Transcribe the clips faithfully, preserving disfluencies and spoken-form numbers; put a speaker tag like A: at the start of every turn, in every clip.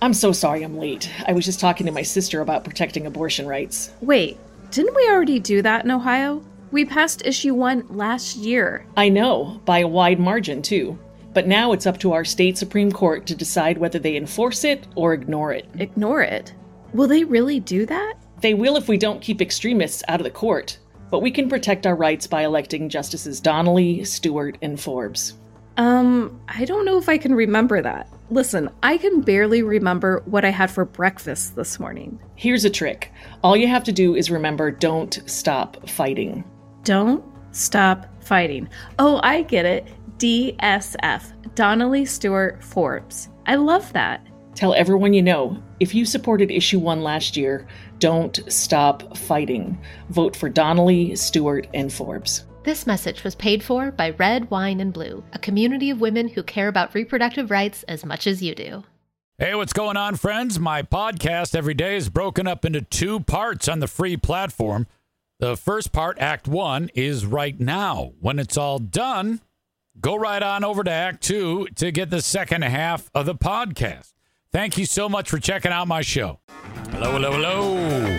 A: I'm so sorry I'm late. I was just talking to my sister about protecting abortion rights.
B: Wait, didn't we already do that in Ohio? We passed issue one last year.
A: I know, by a wide margin, too. But now it's up to our state Supreme Court to decide whether they enforce it or ignore it.
B: Ignore it? Will they really do that?
A: They will if we don't keep extremists out of the court. But we can protect our rights by electing Justices Donnelly, Stewart, and Forbes.
B: Um, I don't know if I can remember that. Listen, I can barely remember what I had for breakfast this morning.
A: Here's a trick. All you have to do is remember, don't stop fighting.
B: Don't stop fighting. Oh, I get it. D S F. Donnelly, Stewart, Forbes. I love that.
A: Tell everyone you know, if you supported issue one last year, don't stop fighting. Vote for Donnelly, Stewart, and Forbes.
C: This message was paid for by Red, Wine, and Blue, a community of women who care about reproductive rights as much as you do.
D: Hey, what's going on, friends? My podcast every day is broken up into two parts on the free platform. The first part, Act One, is right now. When it's all done, go right on over to Act Two to get the second half of the podcast. Thank you so much for checking out my show. Hello, hello, hello.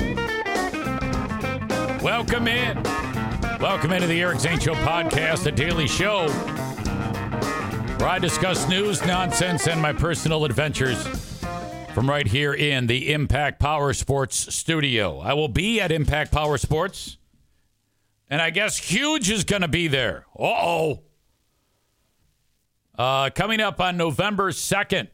D: Welcome in. Welcome into the Eric Zane Show podcast, a daily show where I discuss news, nonsense, and my personal adventures from right here in the Impact Power Sports studio. I will be at Impact Power Sports, and I guess Huge is going to be there. Uh-oh. Uh, coming up on November second.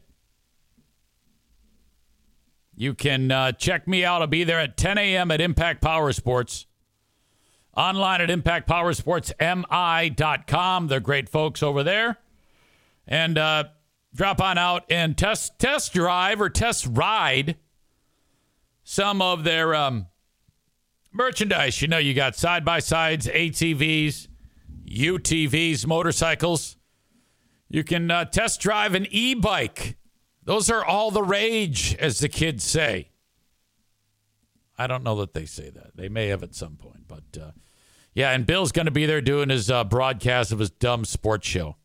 D: You can uh, check me out. I'll be there at ten a.m. at Impact Power Sports. Online at impact power sports m i dot com. They're great folks over there. And uh, drop on out and test test drive or test ride some of their um, merchandise. You know, you got side-by-sides, A T Vs, U T Vs, motorcycles. You can uh, test drive an e-bike. Those are all the rage, as the kids say. I don't know that they say that. They may have at some point. But, uh, yeah, and Bill's going to be there doing his uh, broadcast of his dumb sports show.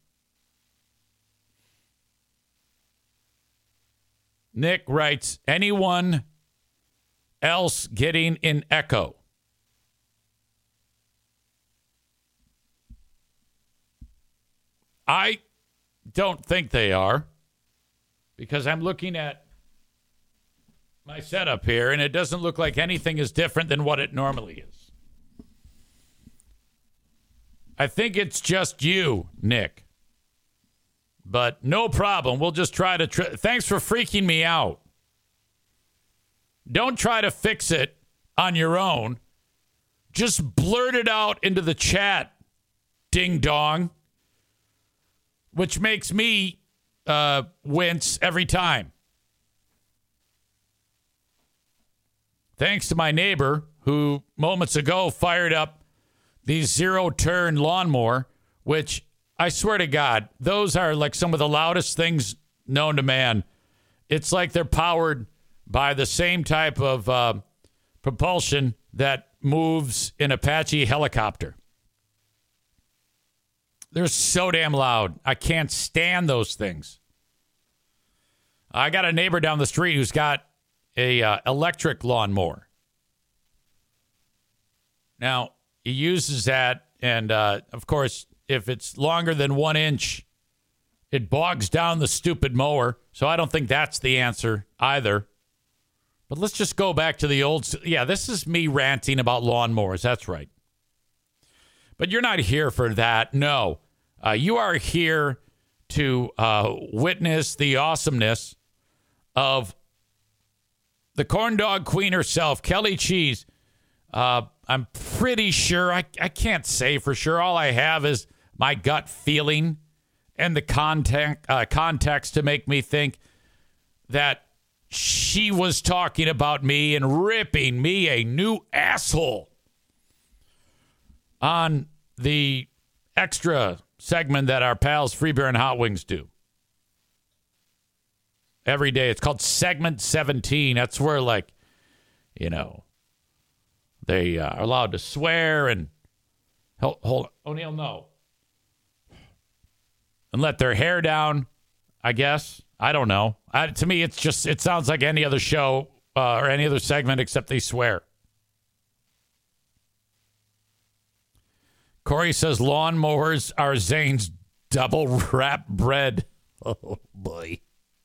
D: Nick writes, anyone else getting an echo? I don't think they are. Because I'm looking at my setup here, and it doesn't look like anything is different than what it normally is. I think it's just you, Nick. But no problem. We'll just try to... Tr- Thanks for freaking me out. Don't try to fix it on your own. Just blurt it out into the chat, ding-dong. Which makes me... Uh, wince every time. Thanks to my neighbor who moments ago fired up the zero-turn lawnmower, which I swear to God, those are like some of the loudest things known to man. It's like they're powered by the same type of uh, propulsion that moves an Apache helicopter. They're so damn loud. I can't stand those things. I got a neighbor down the street who's got a uh, electric lawnmower. Now, he uses that, and uh, of course, if it's longer than one inch, it bogs down the stupid mower. So I don't think that's the answer either. But let's just go back to the old... Yeah, this is me ranting about lawnmowers. That's right. But you're not here for that. No. Uh, you are here to uh, witness the awesomeness of the corn dog queen herself, Kelly Cheese. Uh, I'm pretty sure, I, I can't say for sure. All I have is my gut feeling and the context, uh, context to make me think that she was talking about me and ripping me a new asshole on the extra segment that our pals Free Beer and Hot Wings do every day. It's called Segment seventeen. That's where, like, you know, they uh, are allowed to swear and hold, hold O'Neill, no. And let their hair down, I guess. I don't know. I, to me, it's just, it sounds like any other show uh, or any other segment except they swear. Corey says lawnmowers are Zane's double wrap bread. Oh, boy.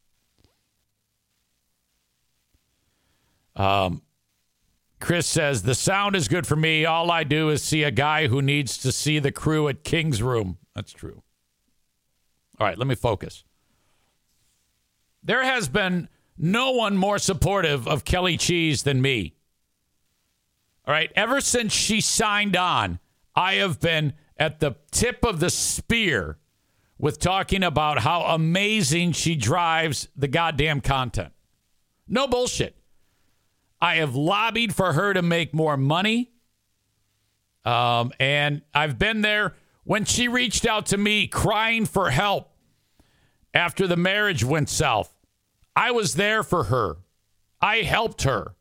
D: Um, Chris says, the sound is good for me. All I do is see a guy who needs to see the crew at King's Room. That's true. All right, let me focus. There has been no one more supportive of Kelly Cheese than me. All right, ever since she signed on, I have been at the tip of the spear with talking about how amazing she drives the goddamn content. No bullshit. I have lobbied for her to make more money. Um, and I've been there when she reached out to me crying for help after the marriage went south. I was there for her. I helped her.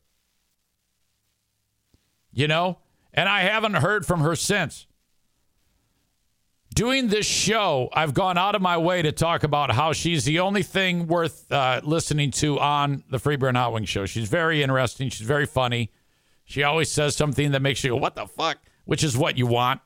D: You know? And I haven't heard from her since. Doing this show, I've gone out of my way to talk about how she's the only thing worth uh, listening to on the Free Beer and Hot Wings show. She's very interesting. She's very funny. She always says something that makes you go, what the fuck? Which is what you want.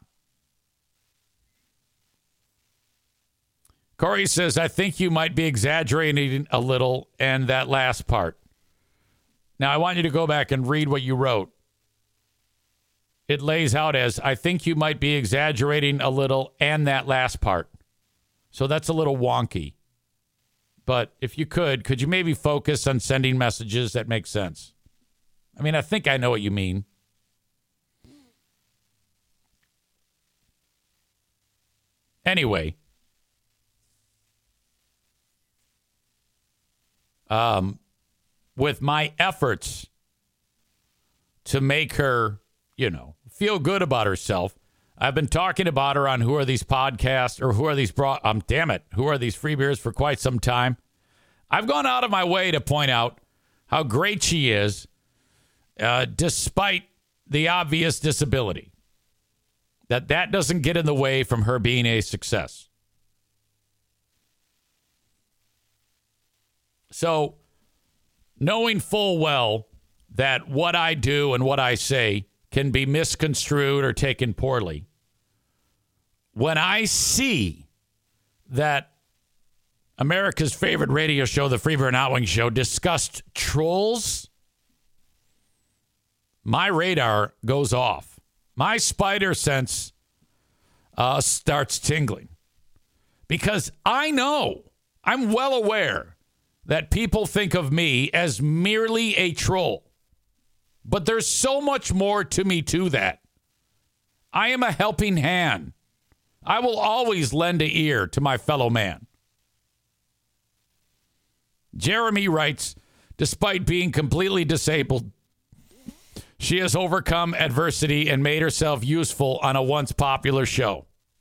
D: Corey says, I think you might be exaggerating a little and that last part. Now, I want you to go back and read what you wrote. It lays out as, I think you might be exaggerating a little and that last part. So that's a little wonky. But if you could, could you maybe focus on sending messages that make sense? I mean, I think I know what you mean. Anyway. Um, with my efforts to make her, you know, feel good about herself, I've been talking about her on Who Are These Podcasts or Who Are These Bro- um, damn it, Who Are These Free Beers for quite some time. I've gone out of my way to point out how great she is, uh, despite the obvious disability. That that doesn't get in the way from her being a success. So, knowing full well that what I do and what I say can be misconstrued or taken poorly, when I see that America's favorite radio show, the Free Beer and Hot Wings Show, discussed trolls, my radar goes off. My spider sense uh, starts tingling. Because I know, I'm well aware that people think of me as merely a troll. But there's so much more to me to that. I am a helping hand. I will always lend an ear to my fellow man. Jeremy writes, despite being completely disabled, she has overcome adversity and made herself useful on a once popular show.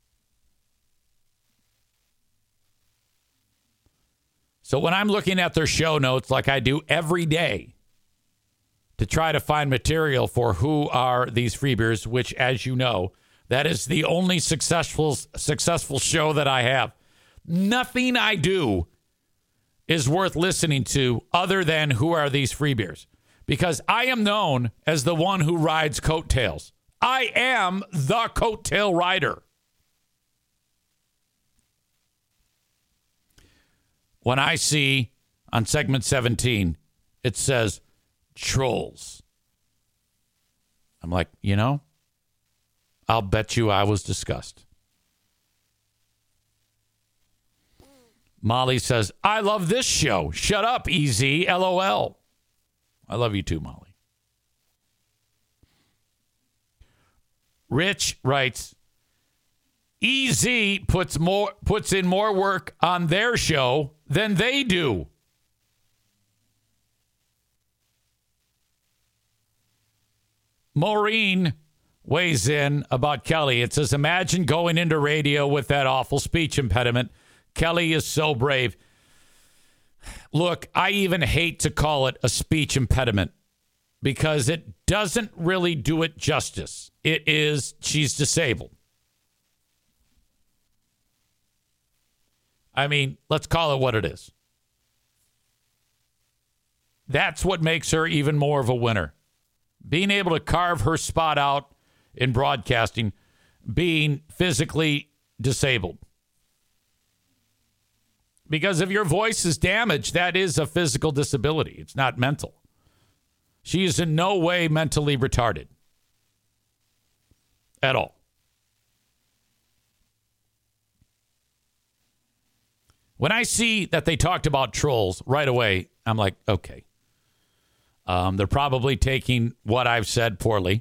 D: So when I'm looking at their show notes like I do every day to try to find material for Who Are These Free Beers, which, as you know, that is the only successful successful show that I have. Nothing I do is worth listening to other than Who Are These Free Beers, because I am known as the one who rides coattails. I am the coattail rider. When I see on segment seventeen, it says trolls, I'm like, you know, I'll bet you I was discussed. Molly says, I love this show. Shut up, E Z, L O L. I love you too, Molly. Rich writes, E Z puts more puts in more work on their show than they do. Maureen weighs in about Kelly. It says, imagine going into radio with that awful speech impediment. Kelly is so brave. Look, I even hate to call it a speech impediment because it doesn't really do it justice. It is, she's disabled. I mean, let's call it what it is. That's what makes her even more of a winner. Being able to carve her spot out in broadcasting, being physically disabled. Because if your voice is damaged, that is a physical disability. It's not mental. She is in no way mentally retarded. At all. When I see that they talked about trolls right away, I'm like, okay. Um, they're probably taking what I've said poorly.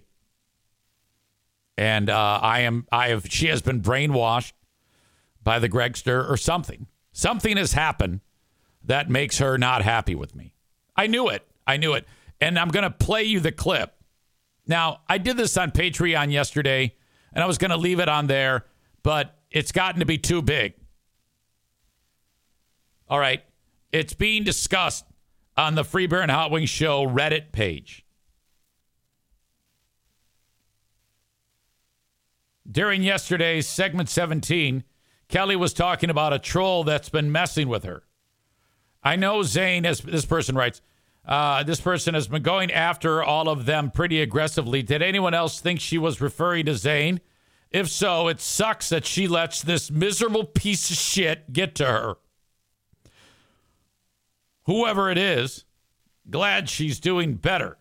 D: And uh, I am, I have, she has been brainwashed by the Gregster or something. Something has happened that makes her not happy with me. I knew it. I knew it. And I'm going to play you the clip. Now, I did this on Patreon yesterday, and I was going to leave it on there, but it's gotten to be too big. All right. It's being discussed on the Free Beer and Hot Wings Show Reddit page. During yesterday's segment seventeen, Kelly was talking about a troll that's been messing with her. I know Zane, as this person writes, uh, this person has been going after all of them pretty aggressively. Did anyone else think she was referring to Zane? If so, it sucks that she lets this miserable piece of shit get to her. Whoever it is, glad she's doing better.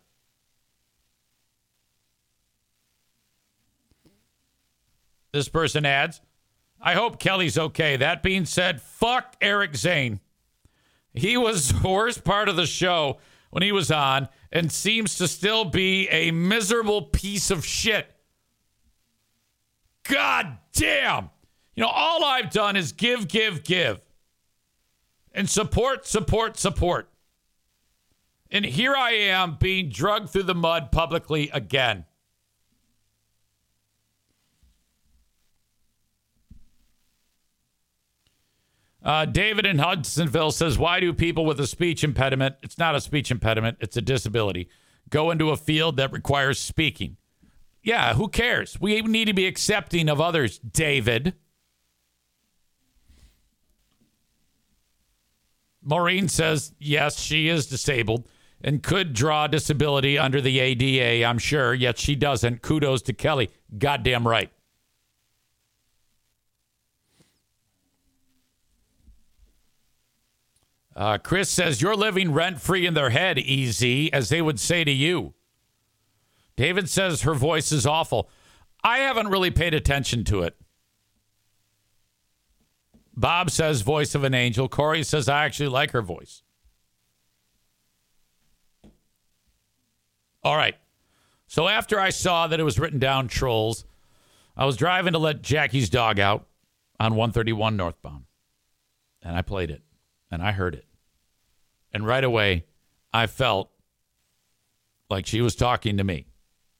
D: This person adds, I hope Kelly's okay. That being said, fuck Eric Zane. He was the worst part of the show when he was on and seems to still be a miserable piece of shit. God damn. You know, all I've done is give, give, give. And support, support, support. And here I am being dragged through the mud publicly again. Uh, David in Hudsonville says, why do people with a speech impediment, it's not a speech impediment, it's a disability, go into a field that requires speaking? Yeah, who cares? We need to be accepting of others, David. Maureen says, yes, she is disabled and could draw disability under the A D A, I'm sure, yet she doesn't. Kudos to Kelly. Goddamn right. Uh, Chris says, you're living rent-free in their head, E Z, as they would say to you. David says her voice is awful. I haven't really paid attention to it. Bob says voice of an angel. Corey says I actually like her voice. All right. So after I saw that it was written down trolls, I was driving to let Jackie's dog out on one thirty-one northbound. And I played it. And I heard it. And right away, I felt like she was talking to me.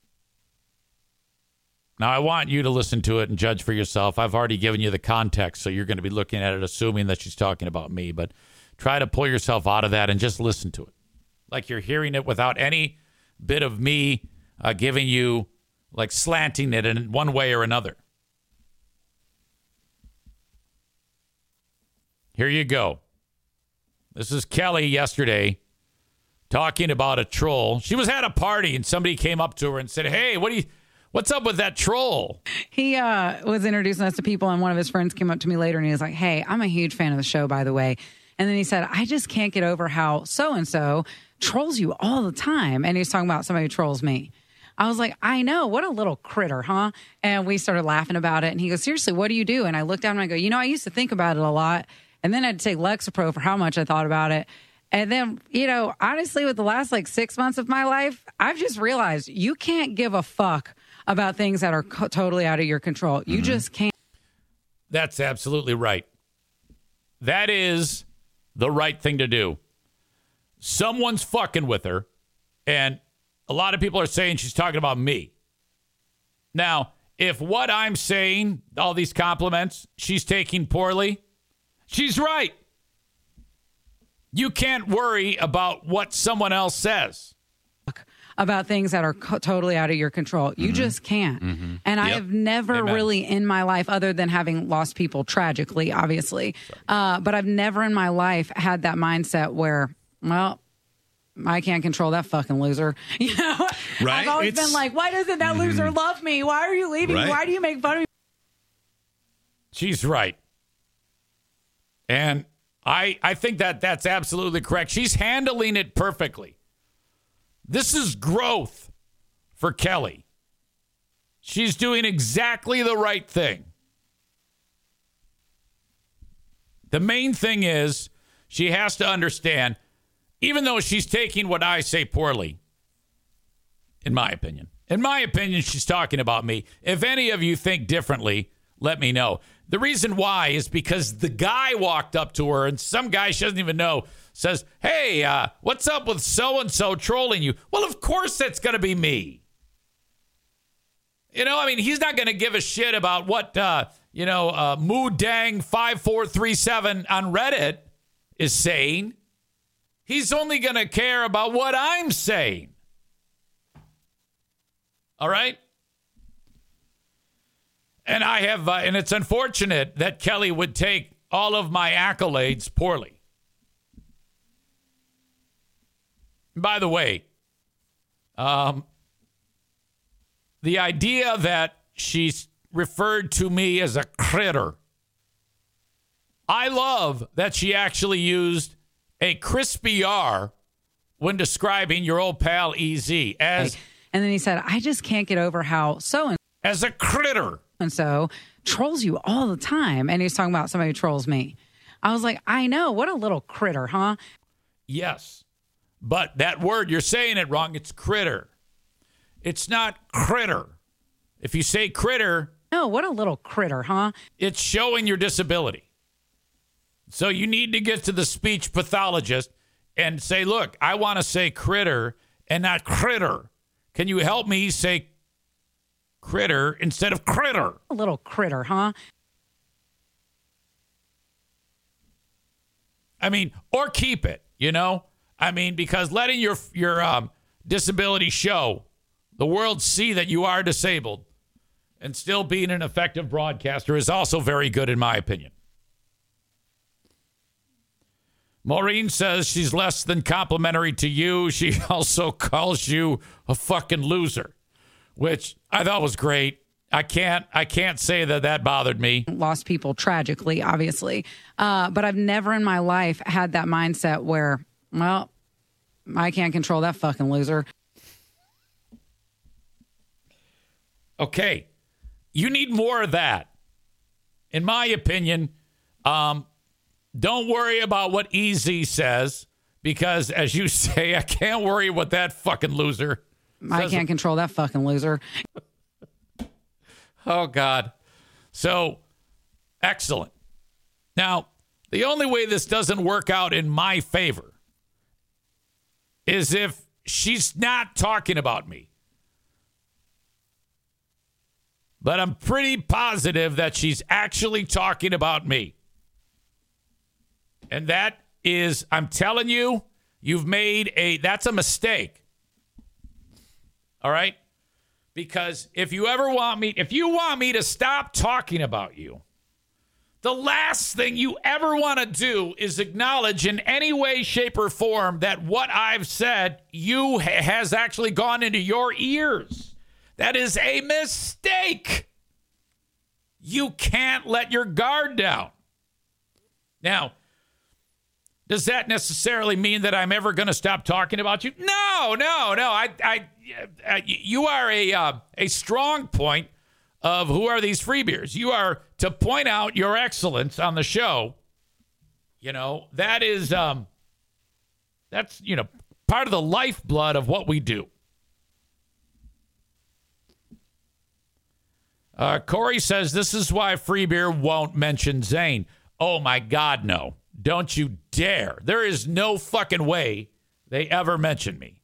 D: Now, I want you to listen to it and judge for yourself. I've already given you the context, so you're going to be looking at it assuming that she's talking about me. But try to pull yourself out of that and just listen to it. Like you're hearing it without any bit of me uh, giving you, like slanting it in one way or another. Here you go. This is Kelly yesterday talking about a troll. She was at a party and somebody came up to her and said, hey, what do you... what's up with that troll?
E: He uh, was introducing us to people, and one of his friends came up to me later, and he was like, hey, I'm a huge fan of the show, by the way. And then he said, I just can't get over how so-and-so trolls you all the time. And he was talking about somebody who trolls me. I was like, I know. What a little critter, huh? And we started laughing about it. And he goes, seriously, what do you do? And I looked down and I go, you know, I used to think about it a lot. And then I had to take Lexapro for how much I thought about it. And then, you know, honestly, with the last like six months of my life, I've just realized you can't give a fuck about things that are co- totally out of your control. You mm-hmm. just can't.
D: That's absolutely right. That is the right thing to do. Someone's fucking with her, and a lot of people are saying she's talking about me. Now, if what I'm saying, all these compliments, she's taking poorly, she's right. You can't worry about what someone else says.
E: About things that are co- totally out of your control. You mm-hmm. just can't. Mm-hmm. And yep. I have never Amen. really in my life, other than having lost people tragically, obviously, uh, but I've never in my life had that mindset where, well, I can't control that fucking loser. You know,
F: Right?
E: I've always
F: It's-
E: been like, why doesn't that loser love me? Why are you leaving?
F: Right.
E: Why do you make fun of me?
D: She's right. And I I think that that's absolutely correct. She's handling it perfectly. This is growth for Kelly. She's doing exactly the right thing. The main thing is she has to understand, even though she's taking what I say poorly, in my opinion. In my opinion, she's talking about me. If any of you think differently, let me know. The reason why is because the guy walked up to her, and some guy she doesn't even know says, hey, uh, what's up with so-and-so trolling you? Well, of course that's going to be me. You know, I mean, he's not going to give a shit about what, uh, you know, uh, Moo Dang five four three seven on Reddit is saying. He's only going to care about what I'm saying. All right? And I have, uh, and it's unfortunate that Kelly would take all of my accolades poorly. By the way, um, the idea that she's referred to me as a critter, I love that she actually used a crispy R when describing your old pal E Z as,
E: And then he said, I just can't get over how so and
D: as a critter.
E: and so trolls you all the time. And he's talking about somebody who trolls me. I was like, I know. What a little critter, huh?
D: Yes. But that word, you're saying it wrong. It's critter. It's not critter. If you say critter,
E: No, what a little critter, huh?
D: it's showing your disability. So you need to get to the speech pathologist and say, look, I want to say critter and not critter. Can you help me say critter instead of critter?
E: A little critter, huh?
D: I mean, or keep it, you know? I mean, because letting your your um, disability show, the world see that you are disabled and still being an effective broadcaster is also very good in my opinion. Maureen says she's less than complimentary to you. She also calls you a fucking loser, which I thought was great. I can't I can't say that that bothered me.
E: Lost people tragically, obviously. Uh, but I've never in my life had that mindset where, well, I can't control that fucking loser.
D: Okay. You need more of that. In my opinion, um, don't worry about what E Z says because, as you say, I can't worry what that fucking loser
E: I
D: says.
E: can't control that fucking loser.
D: Oh, God. So, excellent. Now, the only way this doesn't work out in my favor is if she's not talking about me. But I'm pretty positive that she's actually talking about me. And that is, I'm telling you, you've made a, that's a mistake. All right? Because if you ever want me, if you want me to stop talking about you, the last thing you ever want to do is acknowledge in any way, shape, or form that what I've said you ha- has actually gone into your ears. That is a mistake. You can't let your guard down. Now, does that necessarily mean that I'm ever going to stop talking about you? No, no, no. I, I, I you are a uh, a strong point of who are these freebeers. You are to point out your excellence on the show. You know, that is um, that's you know part of the lifeblood of what we do. Uh, Corey says this is why Freebeer won't mention Zane. Oh my God, no. Don't you dare. There is no fucking way they ever mention me.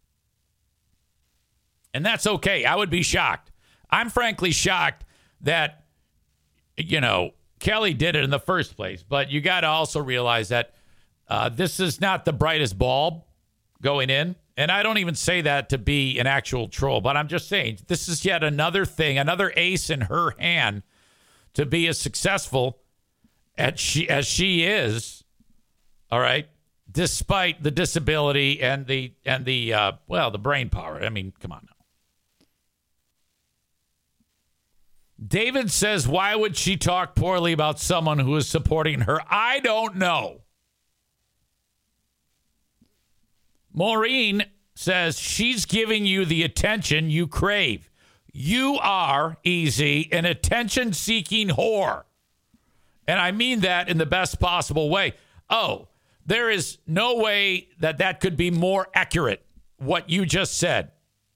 D: And that's okay. I would be shocked. I'm frankly shocked that, you know, Kelly did it in the first place. But you got to also realize that uh, this is not the brightest bulb going in. And I don't even say that to be an actual troll. But I'm just saying this is yet another thing, another ace in her hand to be as successful as she, as she is. All right. despite the disability and the, and the uh, well, the brain power. I mean, come on now. David says, why would she talk poorly about someone who is supporting her? I don't know. Maureen says she's giving you the attention you crave. You are, Easy, an attention-seeking whore. And I mean that in the best possible way. Oh, there is no way that that could be more accurate, what you just said.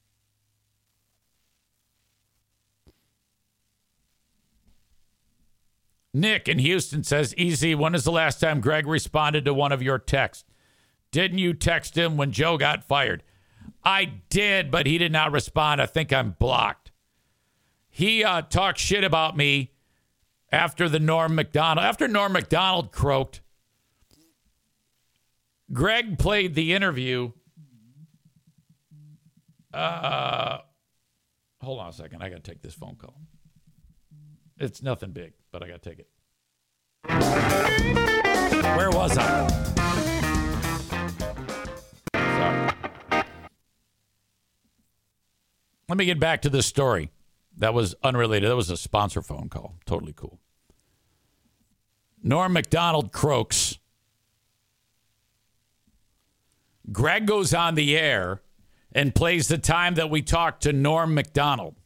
D: Nick in Houston says, Easy, when is the last time Greg responded to one of your texts? Didn't you text him when Joe got fired? I did, but he did not respond. I think I'm blocked. He uh, talked shit about me after the Norm Macdonald. After Norm Macdonald croaked, Greg played the interview. Uh, hold on a second. I got to take this phone call. It's nothing big, but I got to take it. Where was I? Sorry. Let me get back to this story. That was unrelated. That was a sponsor phone call. Totally cool. Norm Macdonald croaks. Greg goes on the air and plays the time that we talked to Norm Macdonald.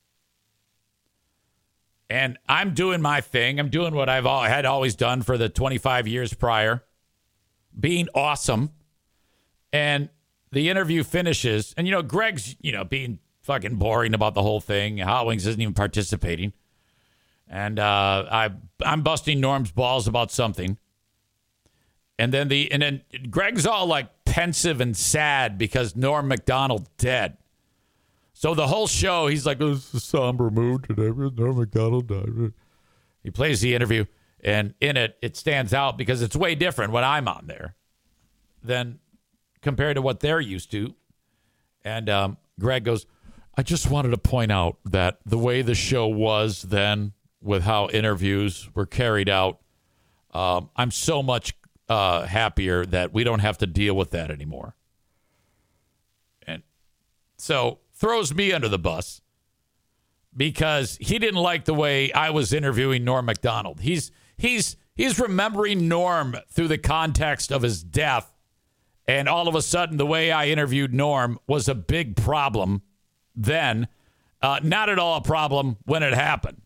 D: And I'm doing my thing. I'm doing what I've all, had always done for the twenty-five years prior, being awesome. And the interview finishes. And, you know, Greg's, you know, being fucking boring about the whole thing. Hot Wings isn't even participating. And uh, I, I'm busting Norm's balls about something. And then the and then Greg's all like pensive and sad because Norm Macdonald dead. So the whole show, he's like, oh, it's a somber mood today. Norm Macdonald died. He plays the interview, and in it, it stands out because it's way different when I'm on there than compared to what they're used to. And um, Greg goes, I just wanted to point out that the way the show was then with how interviews were carried out, um, I'm so much uh, happier that we don't have to deal with that anymore. And so throws me under the bus because he didn't like the way I was interviewing Norm Macdonald. He's he's he's remembering Norm through the context of his death, and all of a sudden the way I interviewed Norm was a big problem then, uh, not at all a problem when it happened.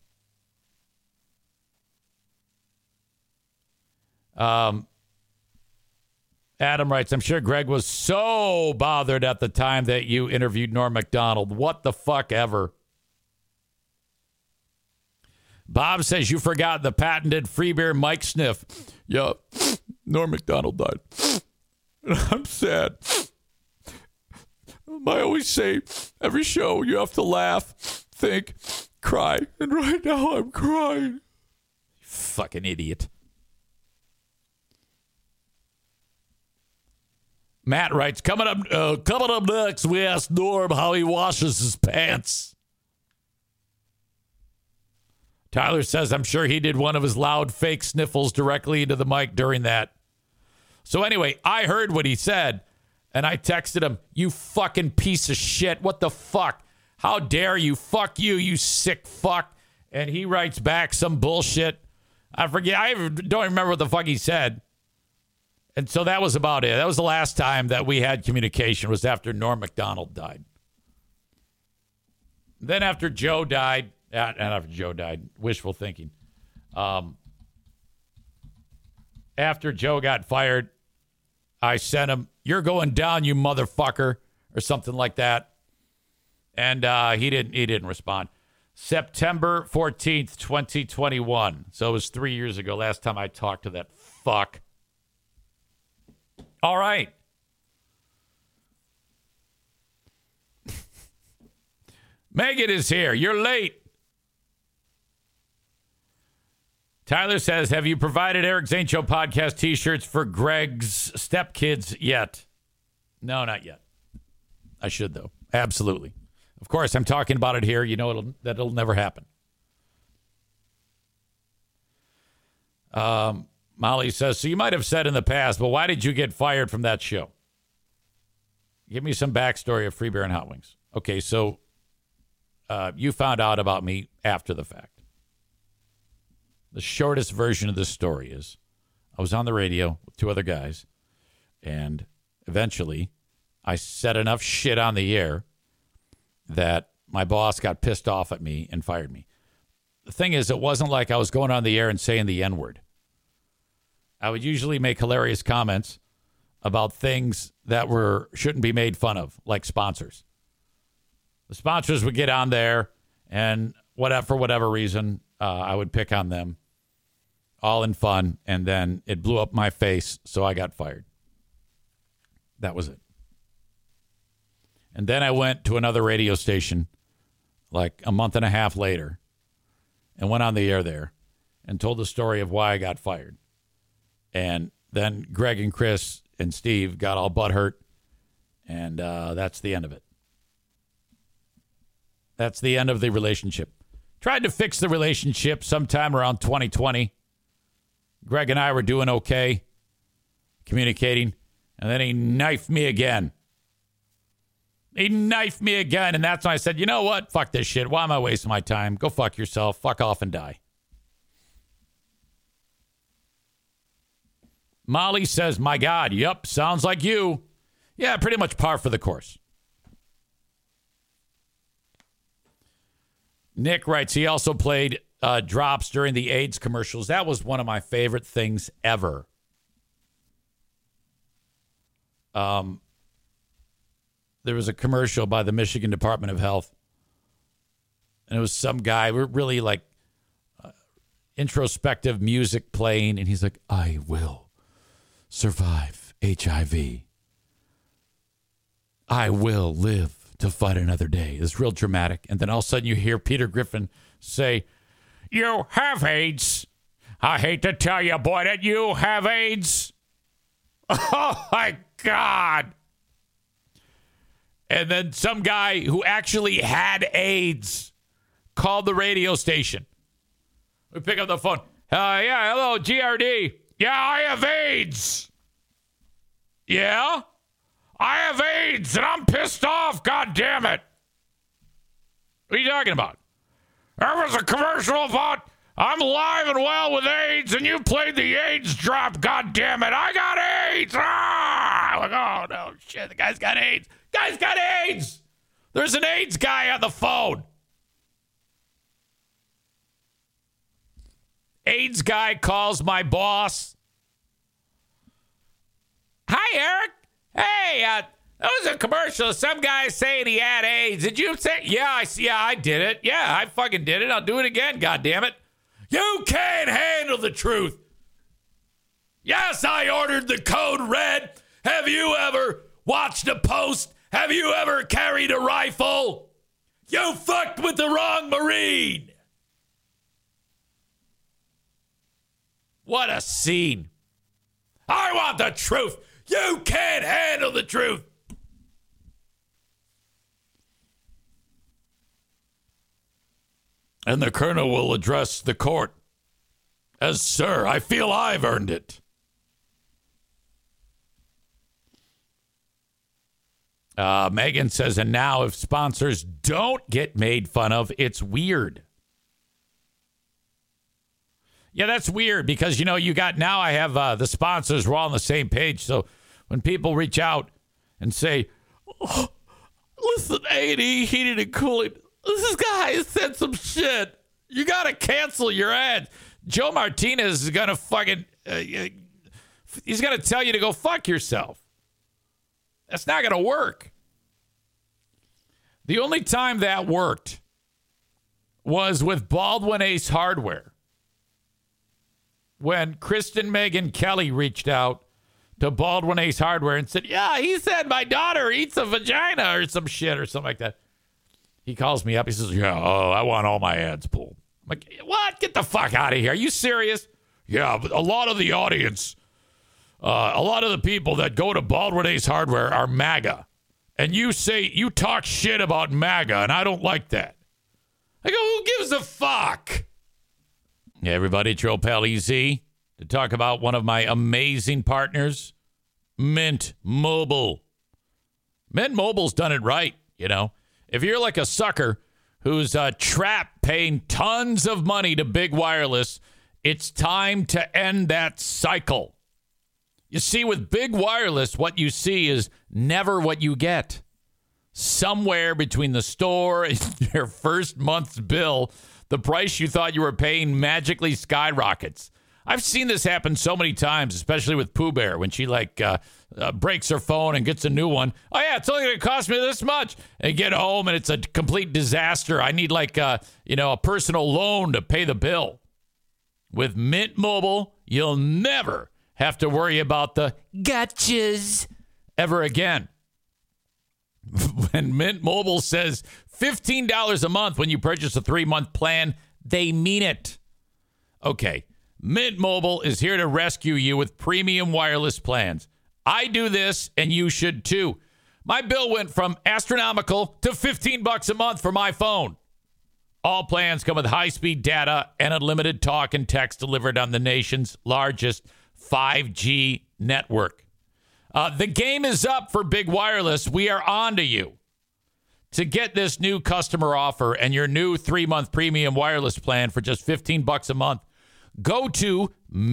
D: Um. Adam writes, I'm sure Greg was so bothered at the time that you interviewed Norm Macdonald. What the fuck ever. Bob says you forgot the patented free beer mic sniff. Yeah, Norm Macdonald died. I'm sad. I always say, every show you have to laugh, think, cry. And right now I'm crying. You fucking idiot. Matt writes, coming up uh, coming up next, we ask Norm how he washes his pants. Tyler says, I'm sure he did one of his loud fake sniffles directly into the mic during that. So anyway, I heard what he said, and I texted him, you fucking piece of shit. What the fuck? How dare you? Fuck you, you sick fuck. And he writes back some bullshit. I forget. I don't remember what the fuck he said. And so that was about it. That was the last time that we had communication, was after Norm Macdonald died. Then after Joe died, and after Joe died, wishful thinking. Um, after Joe got fired, I sent him, you're going down, you motherfucker, or something like that. And uh, he didn't he didn't respond. September fourteenth, twenty twenty-one. So it was three years ago, last time I talked to that fuck. All right. Megan is here. You're late. Tyler says, have you provided Eric Zane Show podcast t-shirts for Greg's stepkids yet? No, not yet. I should, though. Absolutely. Of course, I'm talking about it here. You know it'll, that it'll never happen. Um, Molly says, so you might have said in the past, but why did you get fired from that show? Give me some backstory of Free Beer and Hot Wings. Okay, so uh, you found out about me after the fact. The shortest version of this story is I was on the radio with two other guys, and eventually I said enough shit on the air that my boss got pissed off at me and fired me. The thing is, it wasn't like I was going on the air and saying the N-word. I would usually make hilarious comments about things that were shouldn't be made fun of, like sponsors. The sponsors would get on there, and whatever for whatever reason, uh, I would pick on them, all in fun, and then it blew up my face, so I got fired. That was it. And then I went to another radio station like a month and a half later and went on the air there and told the story of why I got fired. And then Greg and Chris and Steve got all butthurt, and uh, that's the end of it. That's the end of the relationship. Tried to fix the relationship sometime around twenty twenty. Greg and I were doing okay, communicating, and then he knifed me again. He knifed me again, and that's when I said, you know what? Fuck this shit. Why am I wasting my time? Go fuck yourself. Fuck off and die. Molly says, my God, yep, sounds like you. Yeah, pretty much par for the course. Nick writes, he also played uh, drops during the AIDS commercials. That was one of my favorite things ever. Um, there was a commercial by the Michigan Department of Health, and it was some guy, really like uh, introspective music playing, and he's like, I will survive H I V. I will live to fight another day. It's real dramatic. And then all of a sudden you hear Peter Griffin say, you have AIDS. I hate to tell you, boy, that you have AIDS. Oh, my God. And then some guy who actually had AIDS called the radio station. We pick up the phone. Uh, yeah, hello, G R D. Yeah, I have AIDS. Yeah? I have AIDS, and I'm pissed off. God damn it. What are you talking about? There was a commercial about I'm alive and well with AIDS, and you played the AIDS drop. God damn it. I got AIDS. Ah! Like, oh, no, shit. The guy's got AIDS. Guy's got AIDS. There's an AIDS guy on the phone. AIDS guy calls my boss. Hi, Eric. Hey, uh, that was a commercial. Some guy saying he had AIDS. Did you say? Yeah, I yeah, I did it. Yeah, I fucking did it. I'll do it again. God damn it. You can't handle the truth. Yes, I ordered the code red. Have you ever watched a post? Have you ever carried a rifle? You fucked with the wrong Marine. What a scene. I want the truth. You can't handle the truth. And the colonel will address the court as, sir, I feel I've earned it. Uh, Megan says, and now if sponsors don't get made fun of, it's weird. Yeah, that's weird because, you know, you got now I have uh, the sponsors. We're all on the same page. So when people reach out and say, oh, listen, A and E Heating and Cooling, this guy said some shit. You got to cancel your ads. Joe Martinez is going to fucking, uh, he's going to tell you to go fuck yourself. That's not going to work. The only time that worked was with Baldwin Ace Hardware. When Kristen Megan Kelly reached out to Baldwin Ace Hardware and said, yeah, he said my daughter eats a vagina or some shit or something like that. He calls me up. He says, yeah, oh, I want all my ads pulled. I'm like, what? Get the fuck out of here. Are you serious? Yeah, but a lot of the audience, uh, a lot of the people that go to Baldwin Ace Hardware are MAGA. And you say, you talk shit about MAGA, and I don't like that. I go, who gives a fuck? Yeah, everybody, it's your old pal E Z. to talk about one of my amazing partners, Mint Mobile. Mint Mobile's done it right, you know. If you're like a sucker who's uh, trapped paying tons of money to big wireless, it's time to end that cycle. You see, with big wireless, what you see is never what you get. Somewhere between the store and your first month's bill, the price you thought you were paying magically skyrockets. I've seen this happen so many times, especially with Pooh Bear, when she like uh, uh, breaks her phone and gets a new one. Oh, yeah, it's only going to cost me this much. And get home, and it's a complete disaster. I need like uh, you know, a personal loan to pay the bill. With Mint Mobile, you'll never have to worry about the gotchas ever again. When Mint Mobile says fifteen dollars a month when you purchase a three-month plan, they mean it. Okay. Mint Mobile is here to rescue you with premium wireless plans. I do this, and you should too. My bill went from astronomical to fifteen bucks a month for my phone. All plans come with high-speed data and unlimited talk and text delivered on the nation's largest five G network. Uh, the game is up for big wireless. We are on to you. To get this new customer offer and your new three-month premium wireless plan for just fifteen bucks a month, go to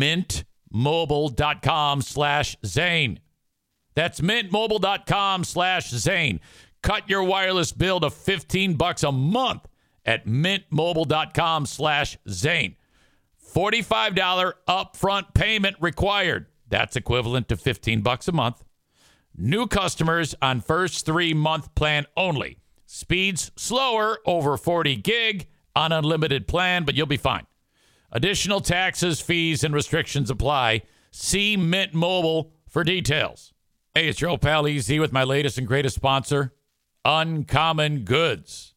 D: mintmobile.com slash Zane. That's mintmobile.com slash Zane. Cut your wireless bill to fifteen bucks a month at mintmobile.com slash Zane. forty-five dollars upfront payment required. That's equivalent to fifteen bucks a month. New customers on first three-month plan only. Speeds slower, over forty gig on unlimited plan, but you'll be fine. Additional taxes, fees, and restrictions apply. See Mint Mobile for details. Hey, it's your old pal E Z with my latest and greatest sponsor, Uncommon Goods.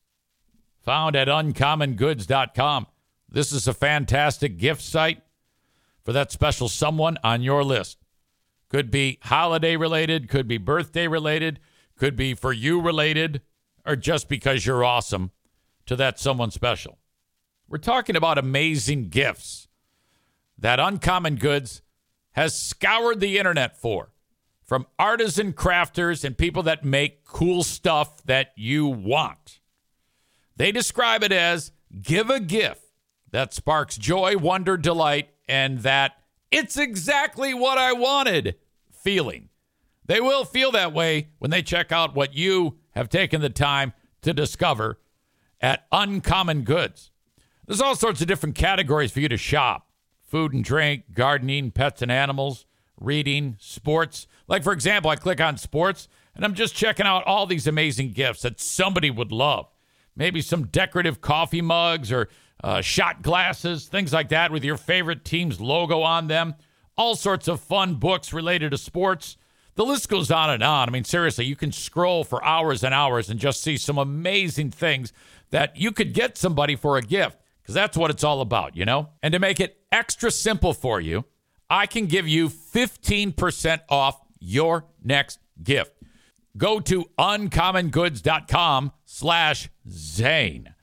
D: Found at uncommon goods dot com. This is a fantastic gift site for that special someone on your list. Could be holiday related, could be birthday related, could be for you related, or just because you're awesome to that someone special. We're talking about amazing gifts that Uncommon Goods has scoured the internet for, from artisan crafters and people that make cool stuff that you want. They describe it as give a gift that sparks joy, wonder, delight, and that it's exactly what I wanted feeling. They will feel that way when they check out what you have taken the time to discover at Uncommon Goods. There's all sorts of different categories for you to shop. Food and drink, gardening, pets and animals, reading, sports. Like, for example, I click on sports, and I'm just checking out all these amazing gifts that somebody would love. Maybe some decorative coffee mugs or uh, shot glasses, things like that with your favorite team's logo on them. All sorts of fun books related to sports. The list goes on and on. I mean, seriously, you can scroll for hours and hours and just see some amazing things that you could get somebody for a gift, because that's what it's all about, you know? And to make it extra simple for you, I can give you fifteen percent off your next gift. Go to uncommongoods.com slash Zane.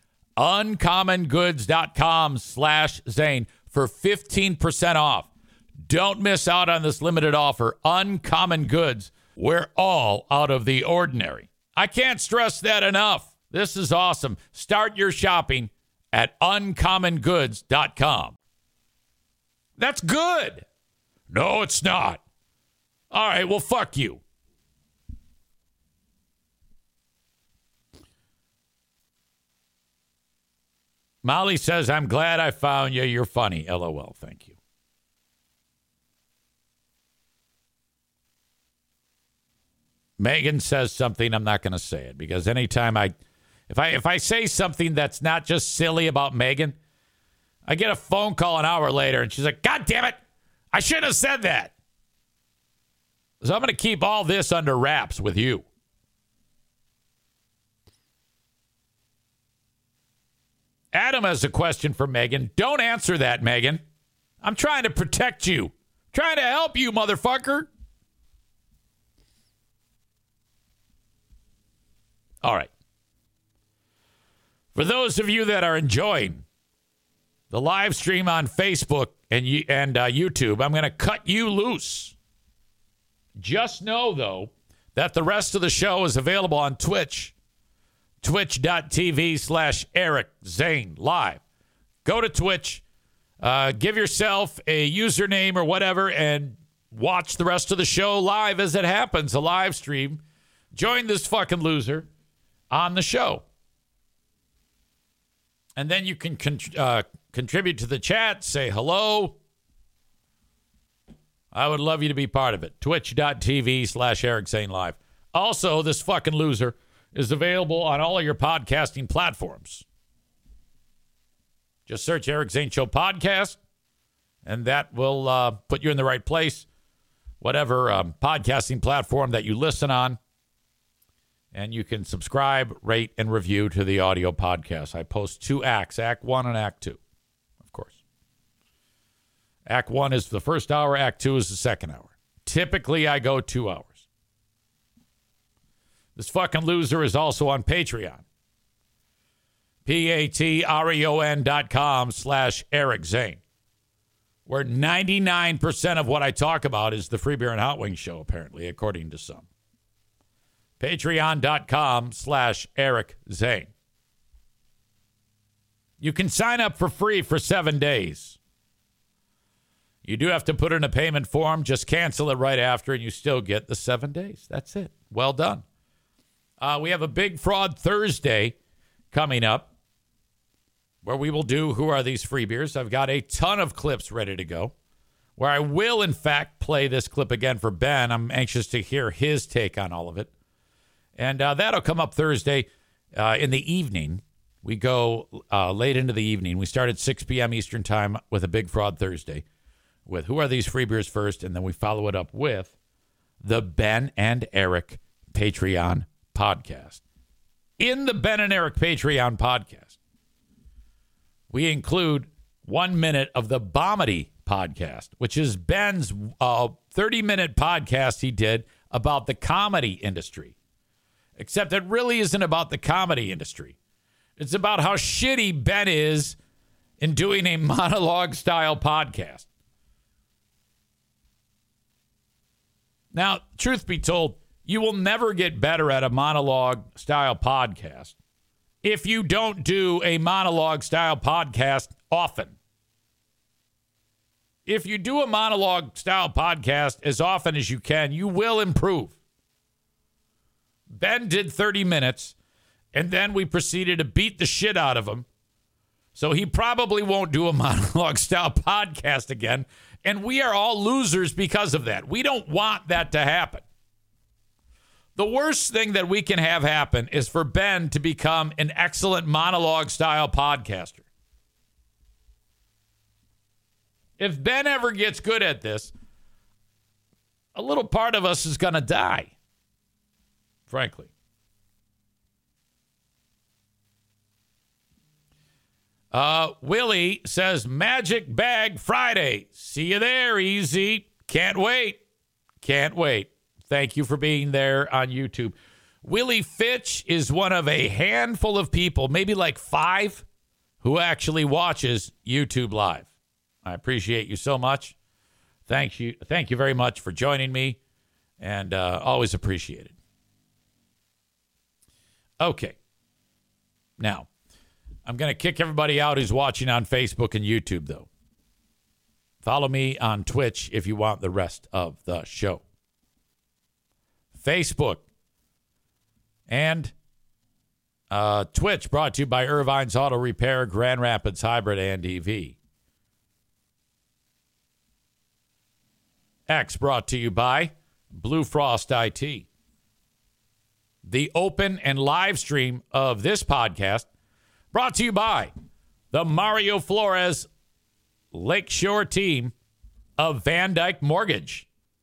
D: Uncommongoods.com slash Zane for fifteen percent off. Don't miss out on this limited offer. Uncommon Goods. We're all out of the ordinary. I can't stress that enough. This is awesome. Start your shopping at uncommon goods dot com. That's good. No, it's not. All right, well, fuck you. Molly says, I'm glad I found you. You're funny. LOL. Thank you. Megan says something. I'm not going to say it because anytime I, if I, if I say something that's not just silly about Megan, I get a phone call an hour later and she's like, God damn it. I shouldn't have said that. So I'm going to keep all this under wraps with you. Adam has a question for Megan. Don't answer that, Megan. I'm trying to protect you. Trying to help you, motherfucker. All right. For those of you that are enjoying the live stream on Facebook and, and uh, YouTube. I'm going to cut you loose. Just know, though, that the rest of the show is available on Twitch. Twitch.tv slash Eric Zane Live. Go to Twitch, uh, give yourself a username or whatever, and watch the rest of the show live as it happens, a live stream. Join this fucking loser on the show. And then you can con- uh, contribute to the chat, say hello. I would love you to be part of it. Twitch.tv slash Eric Zane Live. Also, this fucking loser is available on all of your podcasting platforms. Just search Eric Zane Show Podcast, and that will uh, put you in the right place. Whatever um, podcasting platform that you listen on. And you can subscribe, rate, and review to the audio podcast. I post two acts, Act One and Act Two, of course. Act One is the first hour. Act Two is the second hour. Typically, I go two hours. This fucking loser is also on Patreon. P-A-T-R-E-O-N dot com slash Eric Zane. Where ninety-nine percent of what I talk about is the Free Beer and Hot Wings show, apparently, according to some. Patreon.com slash Eric Zane. You can sign up for free for seven days. You do have to put in a payment form. Just cancel it right after, and you still get the seven days. That's it. Well done. Uh, we have a Big Fraud Thursday coming up where we will do Who Are These Free Beers? I've got a ton of clips ready to go where I will, in fact, play this clip again for Ben. I'm anxious to hear his take on all of it. And uh, that'll come up Thursday uh, in the evening. We go uh, late into the evening. We start at six p.m. Eastern time with a Big Fraud Thursday with Who Are These Free Beers first, and then we follow it up with the Ben and Eric Patreon podcast. In the Ben and Eric Patreon podcast, we include one minute of the Bomity podcast, which is Ben's uh, thirty-minute podcast he did about the comedy industry. Except it really isn't about the comedy industry. It's about how shitty Ben is in doing a monologue-style podcast. Now, truth be told, you will never get better at a monologue-style podcast if you don't do a monologue-style podcast often. If you do a monologue-style podcast as often as you can, you will improve. Ben did thirty minutes, and then we proceeded to beat the shit out of him. So he probably won't do a monologue-style podcast again, and we are all losers because of that. We don't want that to happen. The worst thing that we can have happen is for Ben to become an excellent monologue-style podcaster. If Ben ever gets good at this, a little part of us is going to die. Frankly. Uh, Willie says, Magic Bag Friday. See you there, Easy. Can't wait. Can't wait. Thank you for being there on YouTube. Willie Fitch is one of a handful of people, maybe like five, who actually watches YouTube Live. I appreciate you so much. Thank you. Thank you very much for joining me, and uh, always appreciate it. Okay. Now, I'm going to kick everybody out who's watching on Facebook and YouTube, though. Follow me on Twitch if you want the rest of the show. Facebook and uh, Twitch brought to you by Irvine's Auto Repair, Grand Rapids Hybrid, and E V. X brought to you by Blue Frost I T. The open and live stream of this podcast brought to you by the Mario Flores Lakeshore team of Van Dyke Mortgage.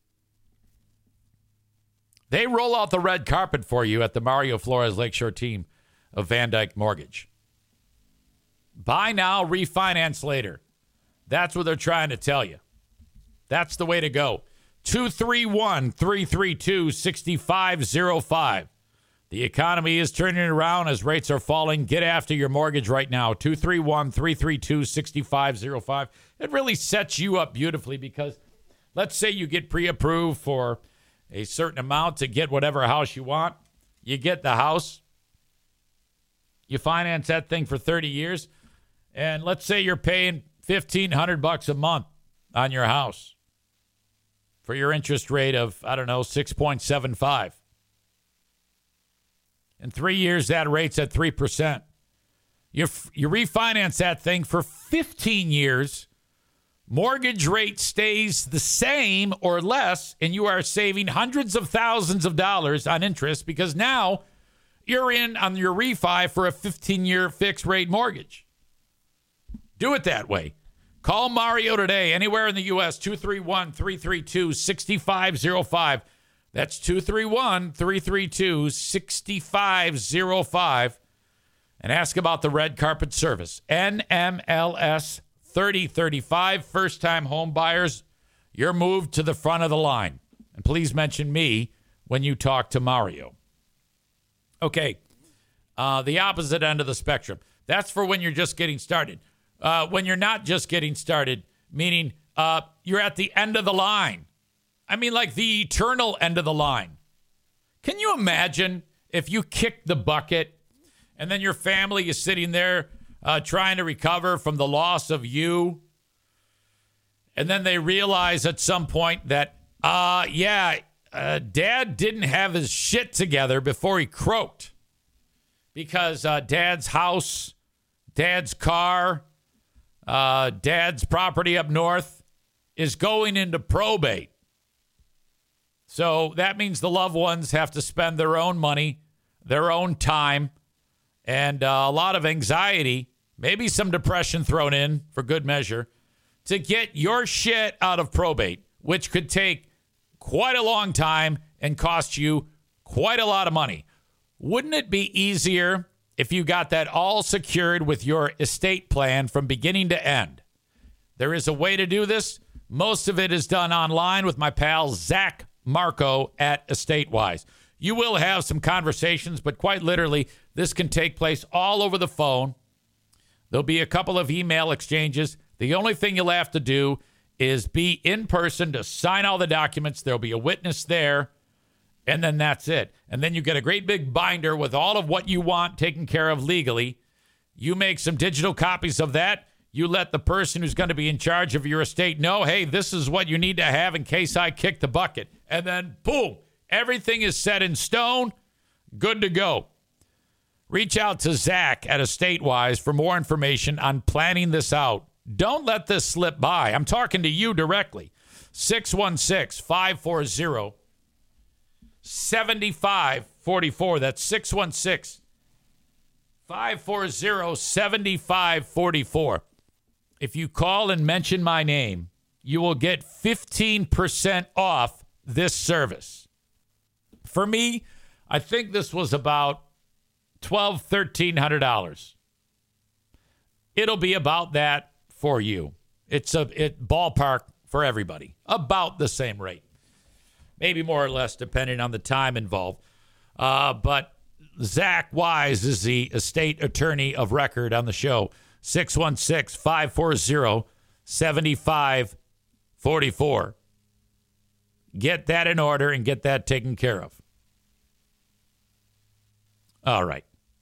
D: They roll out the red carpet for you at the Mario Flores Lakeshore team of Van Dyke Mortgage. Buy now, refinance later. That's what they're trying to tell you. That's the way to go. two three one, three three two, six five zero five. The economy is turning around as rates are falling. Get after your mortgage right now. two three one, three three two, six five zero five. It really sets you up beautifully because let's say you get pre-approved for a certain amount to get whatever house you want. You get the house. You finance that thing for thirty years. And let's say you're paying fifteen hundred bucks a month on your house for your interest rate of, I don't know, six point seven five. In three years, that rate's at three percent. You, you refinance that thing for fifteen years. Mortgage rate stays the same or less, and you are saving hundreds of thousands of dollars on interest because now you're in on your refi for a fifteen-year fixed-rate mortgage. Do it that way. Call Mario today, anywhere in the U S, two three one, three three two, six five zero five. That's two three one, three three two, six five zero five. And ask about the red carpet service. N M L S thirty thirty-five. First-time home buyers, you're moved to the front of the line. And please mention me when you talk to Mario. Okay, uh, the opposite end of the spectrum. That's for when you're just getting started. Uh, when you're not just getting started, meaning uh, you're at the end of the line. I mean, like the eternal end of the line. Can you imagine if you kicked the bucket and then your family is sitting there uh, trying to recover from the loss of you? And then they realize at some point that, uh, yeah, uh, Dad didn't have his shit together before he croaked. Because uh, Dad's house, Dad's car, uh, Dad's property up north is going into probate. So that means the loved ones have to spend their own money, their own time, and uh, a lot of anxiety, maybe some depression thrown in for good measure, to get your shit out of probate, which could take quite a long time and cost you quite a lot of money. Wouldn't it be easier if you got that all secured with your estate plan from beginning to end? There is a way to do this. Most of it is done online with my pal Zach Marco at EstateWise. You will have some conversations, but quite literally, this can take place all over the phone. There'll be a couple of email exchanges. The only thing you'll have to do is be in person to sign all the documents. There'll be a witness there, and then that's it. And then you get a great big binder with all of what you want taken care of legally. You make some digital copies of that. You let the person who's going to be in charge of your estate know, hey, this is what you need to have in case I kick the bucket. And then, boom, everything is set in stone, good to go. Reach out to Zach at EstateWise for more information on planning this out. Don't let this slip by. I'm talking to you directly. six one six, five four zero, seven five four four. That's six one six, five four zero, seven five four four. If you call and mention my name, you will get fifteen percent off this service. For me, I think this was about twelve hundred dollars, thirteen hundred dollars. It'll be about that for you. It's a it ballpark for everybody. About the same rate. Maybe more or less, depending on the time involved. Uh, but Zach Wise is the estate attorney of record on the show. six one six, five four zero, seven five four four. Get that in order and get that taken care of. All right.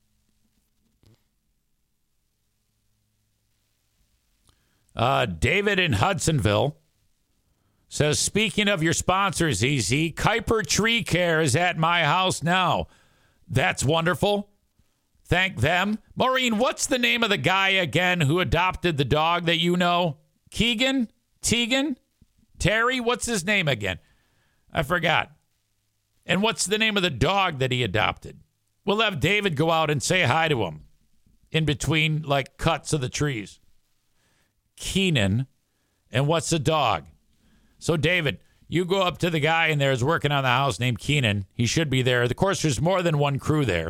D: Uh, David in Hudsonville says, speaking of your sponsors, E Z, Kuiper Tree Care is at my house now. That's wonderful. Thank them. Maureen, what's the name of the guy again who adopted the dog that you know? Keegan? Tegan? Terry? What's his name again? I forgot. And what's the name of the dog that he adopted? We'll have David go out and say hi to him in between, like, cuts of the trees. Keenan. And what's the dog? So, David, you go up to the guy in there who's working on the house named Keenan. He should be there. Of course, there's more than one crew there.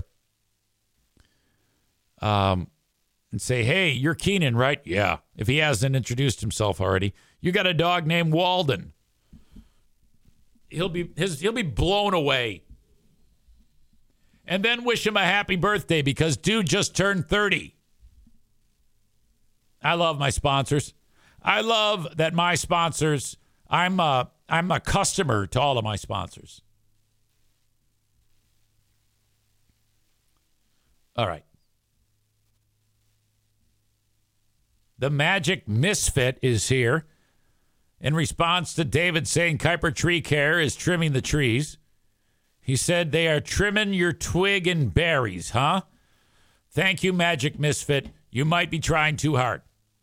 D: Um, and say, hey, you're Keenan, right? Yeah. If he hasn't introduced himself already. You got a dog named Walden. He'll be his he'll be blown away. and then wish him a happy birthday because dude just turned thirty. I love my sponsors. I love that my sponsors, I'm a, I'm a customer to all of my sponsors. All right. The Magic Misfit is here in response to David saying Kuiper Tree Care is trimming the trees. He said they are trimming your twig and berries, huh? Thank you, Magic Misfit. You might be trying too hard.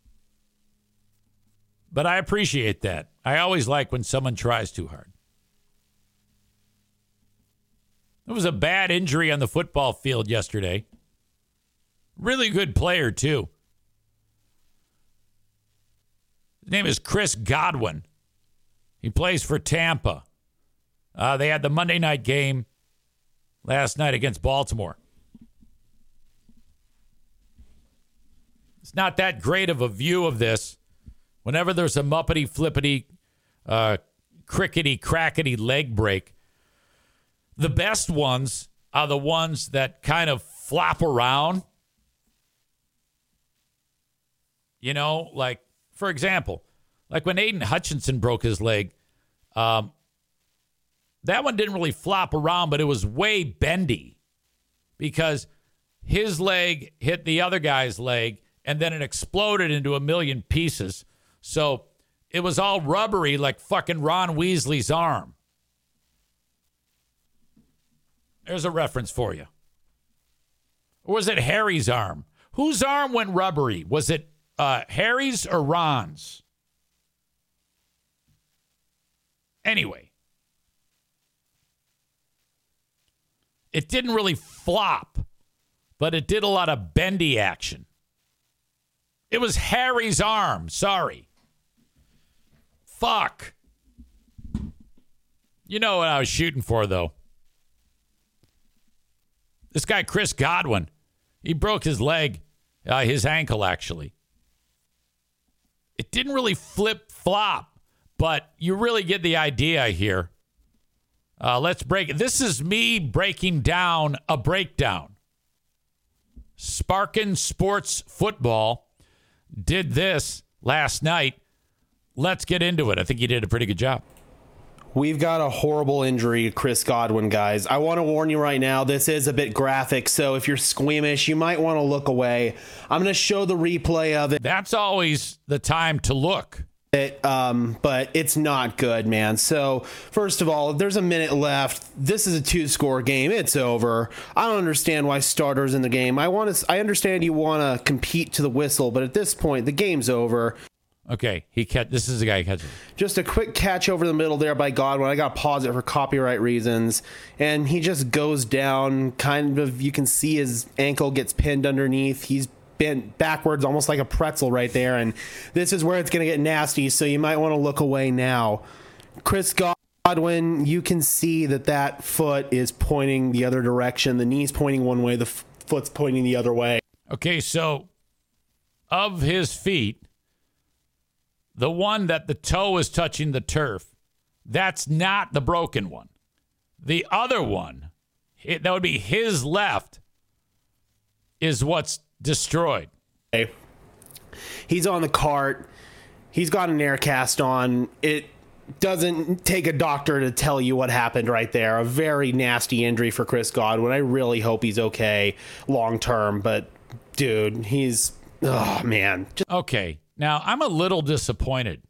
D: But I appreciate that. I always like when someone tries too hard. It was a bad injury on the football field yesterday. Really good player, too. His name is Chris Godwin. He plays for Tampa. Uh, they had the Monday night game last night against Baltimore. It's not that great of a view of this. Whenever there's a muppety, flippity, uh, crickety, crackety leg break, the best ones are the ones that kind of flop around. You know, like, for example, like when Aiden Hutchinson broke his leg, um, that one didn't really flop around, but it was way bendy because his leg hit the other guy's leg and then it exploded into a million pieces. So it was all rubbery like fucking Ron Weasley's arm. There's a reference for you. Or was it Harry's arm? Whose arm went rubbery? Was it uh, Harry's or Ron's? Anyway. It didn't really flop, but it did a lot of bendy action. It was Harry's arm. Sorry. Fuck. You know what I was shooting for, though. This guy, Chris Godwin, he broke his leg, uh, his ankle, actually. It didn't really flip-flop, but you really get the idea here. Uh, let's break it. This is me breaking down a breakdown. Sparkin Sports Football did this last night. Let's get into it. I think you did a pretty good job.
F: We've got a horrible injury to Chris Godwin, guys. I want to warn you right now, this is a bit graphic, so if you're squeamish, you might want to look away. I'm going to show the replay of it.
D: That's always the time to look.
F: It, um, but it's not good, man. So, first of all, there's a minute left. This is a two-score game. It's over. I don't understand why starters in the game. I want to. I understand you want to compete to the whistle, but at this point, the game's over.
D: Okay, he catch. This is the guy who catches.
F: Just a quick catch over the middle there by Godwin. I got to pause it for copyright reasons. And he just goes down, kind of, you can see his ankle gets pinned underneath. He's bent backwards, almost like a pretzel right there. And this is where it's going to get nasty, so you might want to look away now. Chris Godwin, you can see that that foot is pointing the other direction. The knee's pointing one way, the f- foot's pointing the other way.
D: Okay, so of his feet, the one that the toe is touching the turf, that's not the broken one. The other one, it, that would be his left, is what's destroyed.
F: Okay. He's on the cart. He's got an air cast on. It doesn't take a doctor to tell you what happened right there. A very nasty injury for Chris Godwin. I really hope he's okay long term, but dude, he's, oh man. Just
D: okay. Now, I'm a little disappointed.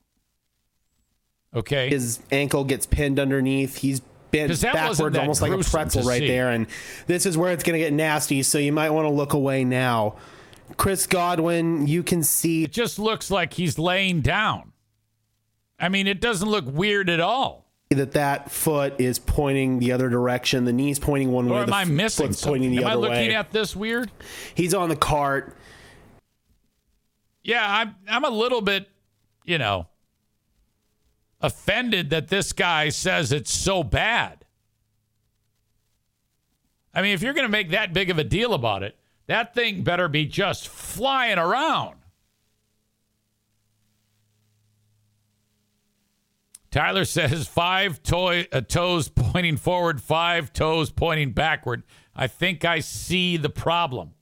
D: Okay.
F: His ankle gets pinned underneath. He's bent backwards, almost like a pretzel right see. there. And this is where it's going to get nasty, so you might want to look away now. Chris Godwin, you can see.
D: It just looks like he's laying down. I mean, it doesn't look weird at all.
F: That that foot is pointing the other direction. The knee's pointing one
D: or
F: way.
D: Am
F: the
D: I missing
F: foot's
D: something?
F: pointing the
D: am
F: other way.
D: Am I looking at this weird?
F: He's on the cart.
D: Yeah, I'm, I'm a little bit, you know, offended that this guy says it's so bad. I mean, if you're going to make that big of a deal about it, that thing better be just flying around. Tyler says five toy, uh, toes pointing forward, five toes pointing backward. I think I see the problem.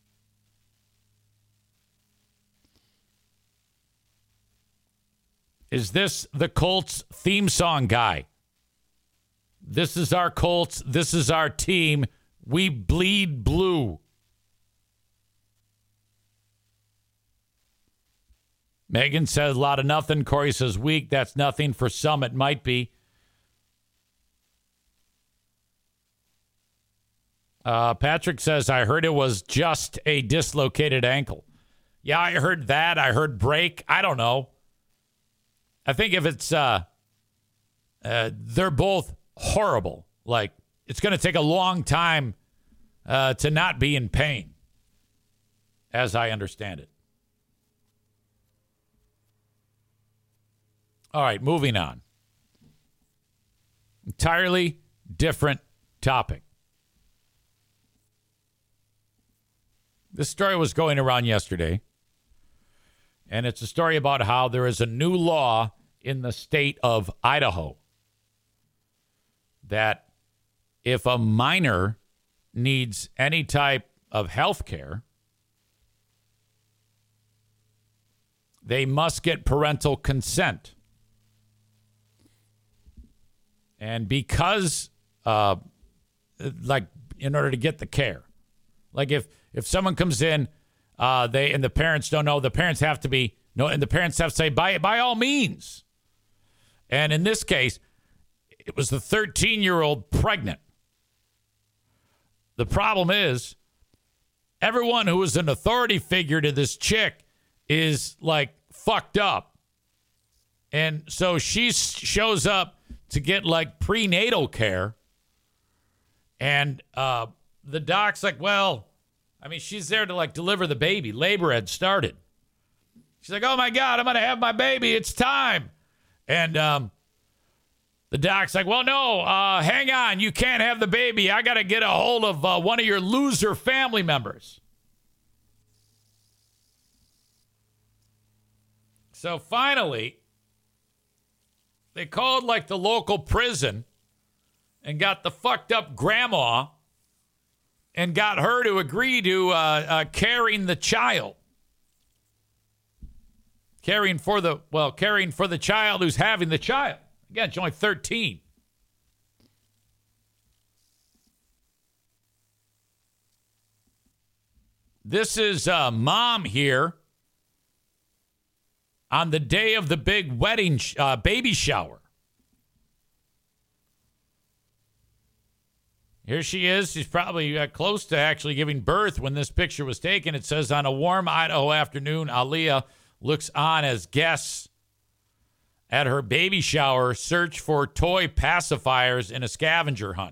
D: Is this the Colts theme song guy? This is our Colts. This is our team. We bleed blue. Megan says a lot of nothing. Corey says weak. That's nothing. For some, it might be. Uh, Patrick says, I heard it was just a dislocated ankle. Yeah, I heard that. I heard break. I don't know. I think if it's, uh, uh, they're both horrible. Like, it's going to take a long time uh, to not be in pain, as I understand it. All right, moving on. Entirely different topic. This story was going around yesterday, and it's a story about how there is a new law in the state of Idaho that if a minor needs any type of health care, they must get parental consent. And because, uh, like, in order to get the care, like if if someone comes in, uh, they and the parents don't know, the parents have to be no, and the parents have to say by by all means. And in this case, it was the thirteen-year-old pregnant. The problem is, everyone who is an authority figure to this chick is like fucked up, and so she shows up to get like prenatal care, and uh, the doc's like, well, I mean, she's there to like deliver the baby. Labor had started. She's like, oh my God, I'm going to have my baby. It's time. And um, the doc's like, well, no, uh, hang on. You can't have the baby. I got to get a hold of uh, one of your loser family members. So finally, they called like the local prison and got the fucked up grandma and got her to agree to uh, uh, carrying the child. Caring for the, well, caring for the child who's having the child. Again, she's only thirteen. This is uh, mom here on the day of the big wedding, sh- uh, baby shower. Here she is. She's probably uh, close to actually giving birth when this picture was taken. It says, on a warm Idaho afternoon, Aaliyah looks on as guests at her baby shower search for toy pacifiers in a scavenger hunt.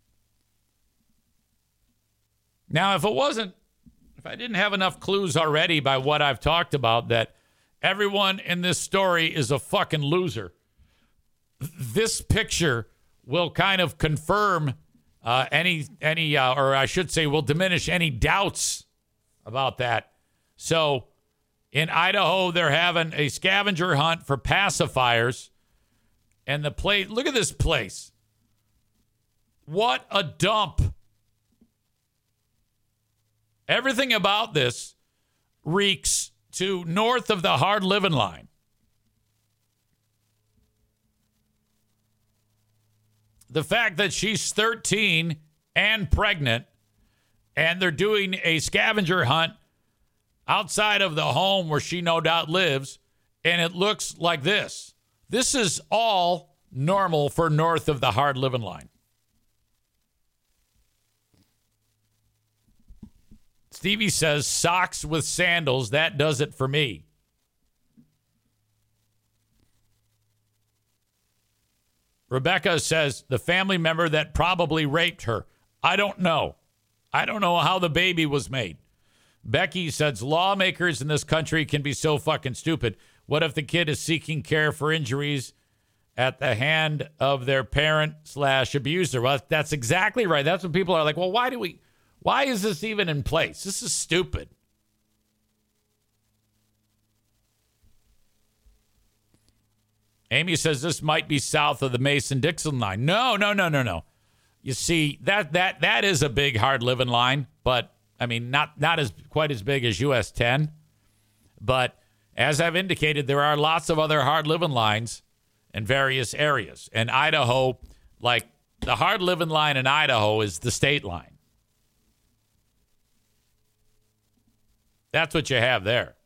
D: Now, if it wasn't, if I didn't have enough clues already by what I've talked about, that everyone in this story is a fucking loser, this picture will kind of confirm uh, any, any uh, or I should say will diminish any doubts about that. So in Idaho, they're having a scavenger hunt for pacifiers. And the place, look at this place. What a dump. Everything about this reeks to north of the hard living line. The fact that she's thirteen and pregnant, and they're doing a scavenger hunt outside of the home where she no doubt lives, and it looks like this. This is all normal for north of the hard living line. Stevie says, socks with sandals, that does it for me. Rebecca says, the family member that probably raped her. I don't know. I don't know how the baby was made. Becky says, lawmakers in this country can be so fucking stupid. What if the kid is seeking care for injuries at the hand of their parent slash abuser? Well, that's exactly right. That's when people are like, well, why do we, why is this even in place? This is stupid. Amy says this might be south of the Mason-Dixon line. No, no, no, no, no. You see, that that that is a big hard living line, but I mean, not not as quite as big as U S ten. But as I've indicated, there are lots of other hard living lines in various areas. And Idaho, like the hard living line in Idaho is the state line. That's what you have there.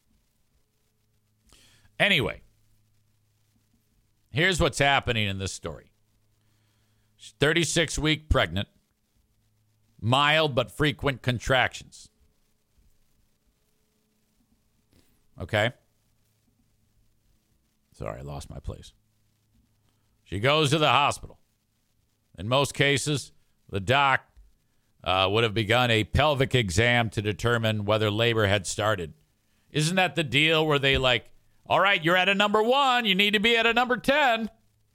D: Anyway, here's what's happening in this story. She's thirty-six week pregnant, mild but frequent contractions. Okay? Sorry, I lost my place. She goes to the hospital. In most cases, the doc uh, would have begun a pelvic exam to determine whether labor had started. Isn't that the deal where they like, all right, you're at a number one, you need to be at a number ten?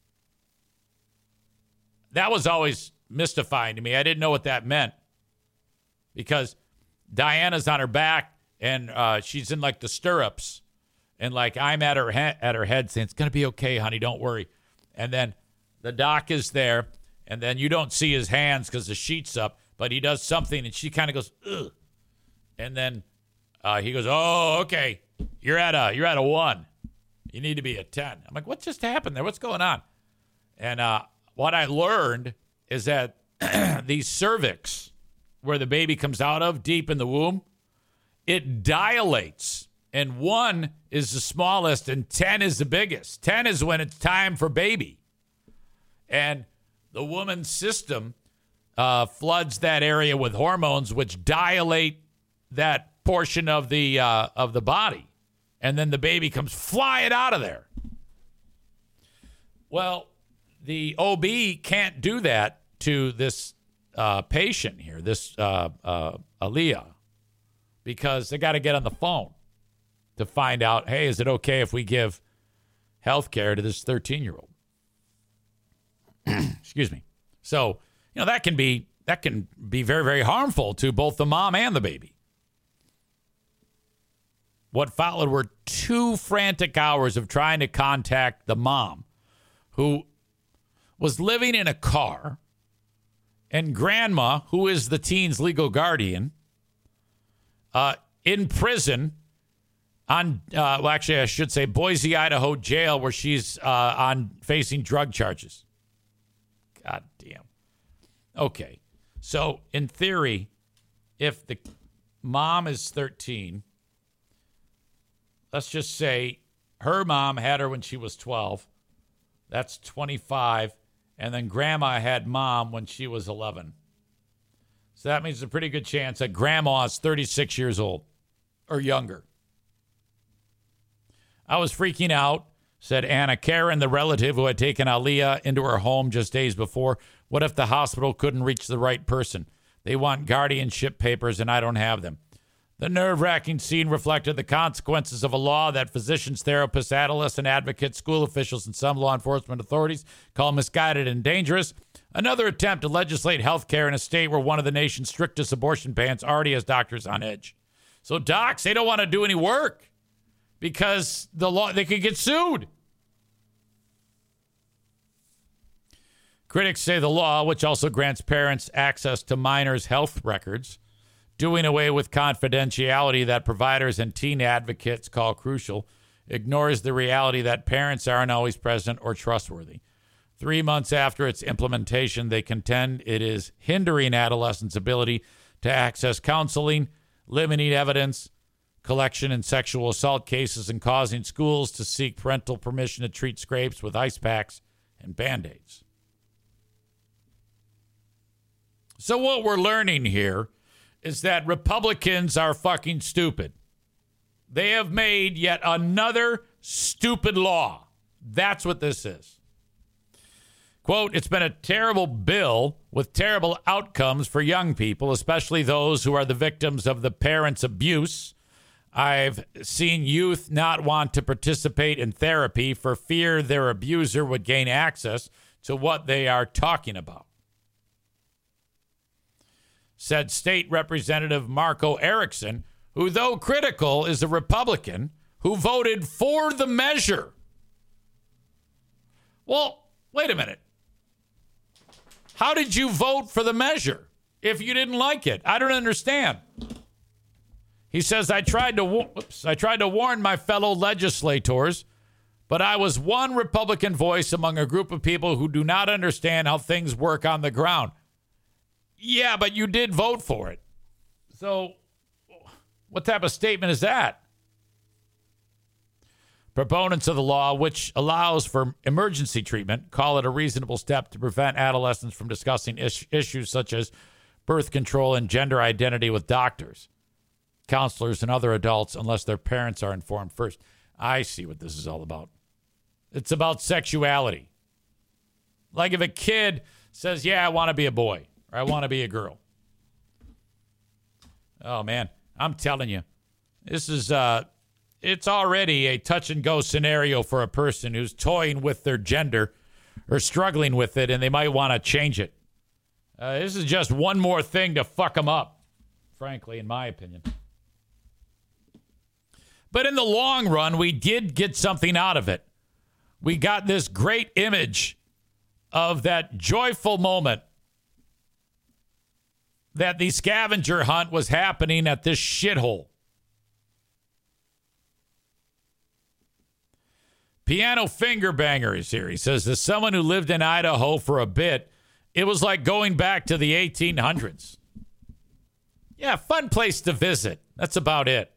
D: That was always mystifying to me. I didn't know what that meant because Diana's on her back and uh, she's in like the stirrups, and like I'm at her he- at her head saying, "It's gonna be okay, honey, don't worry." And then the doc is there, and then you don't see his hands because the sheet's up, but he does something, and she kind of goes, "Ugh," and then uh, he goes, "Oh, okay, you're at a you're at a one. You need to be a ten." I'm like, "What just happened there? What's going on?" And uh, what I learned is that the cervix, where the baby comes out of, deep in the womb, it dilates. And one is the smallest and ten is the biggest. ten is when it's time for baby. And the woman's system uh, floods that area with hormones, which dilate that portion of the uh, of the body. And then the baby comes flying out of there. Well, the O B can't do that to this uh, patient here, this uh, uh, Aaliyah, because they got to get on the phone to find out, hey, is it okay if we give health care to this thirteen-year-old? Excuse me. So, you know, that can be that can be very, very harmful to both the mom and the baby. What followed were two frantic hours of trying to contact the mom, who was living in a car, and grandma, who is the teen's legal guardian, uh, in prison on, uh, well, actually, I should say Boise, Idaho jail, where she's uh, on facing drug charges. God damn. Okay. So, in theory, if the mom is thirteen, let's just say her mom had her when she was twelve. That's twenty-five. And then grandma had mom when she was eleven. So that means a pretty good chance that grandma is thirty-six years old or younger. I was freaking out, said Anna Karen, the relative who had taken Aaliyah into her home just days before. What if the hospital couldn't reach the right person? They want guardianship papers and I don't have them. The nerve-wracking scene reflected the consequences of a law that physicians, therapists, adolescent advocates, school officials, and some law enforcement authorities call misguided and dangerous. Another attempt to legislate health care in a state where one of the nation's strictest abortion bans already has doctors on edge. So docs, they don't want to do any work because the law they could get sued. Critics say the law, which also grants parents access to minors' health records, doing away with confidentiality that providers and teen advocates call crucial, ignores the reality that parents aren't always present or trustworthy. Three months after its implementation, they contend it is hindering adolescents' ability to access counseling, limiting evidence collection in sexual assault cases, and causing schools to seek parental permission to treat scrapes with ice packs and Band-Aids. So what we're learning here is that Republicans are fucking stupid. They have made yet another stupid law. That's what this is. Quote, it's been a terrible bill with terrible outcomes for young people, especially those who are the victims of the parents' abuse. I've seen youth not want to participate in therapy for fear their abuser would gain access to what they are talking about, said State Representative Marco Erickson, who, though critical, is a Republican who voted for the measure. Well, wait a minute. How did you vote for the measure if you didn't like it? I don't understand. He says, I tried to whoops, I tried to warn my fellow legislators, but I was one Republican voice among a group of people who do not understand how things work on the ground. Yeah, but you did vote for it. So what type of statement is that? Proponents of the law, which allows for emergency treatment, call it a reasonable step to prevent adolescents from discussing is- issues such as birth control and gender identity with doctors, counselors, and other adults unless their parents are informed first. I see what this is all about. It's about sexuality. Like if a kid says, yeah, I want to be a boy or I want to be a girl. Oh, man, I'm telling you, this is, uh, it's already a touch and go scenario for a person who's toying with their gender or struggling with it, and they might want to change it. Uh, this is just one more thing to fuck them up, frankly, in my opinion. But in the long run, we did get something out of it. We got this great image of that joyful moment that the scavenger hunt was happening at this shithole. Piano Finger Banger is here. He says, as someone who lived in Idaho for a bit, it was like going back to the eighteen hundreds. Yeah, fun place to visit. That's about it.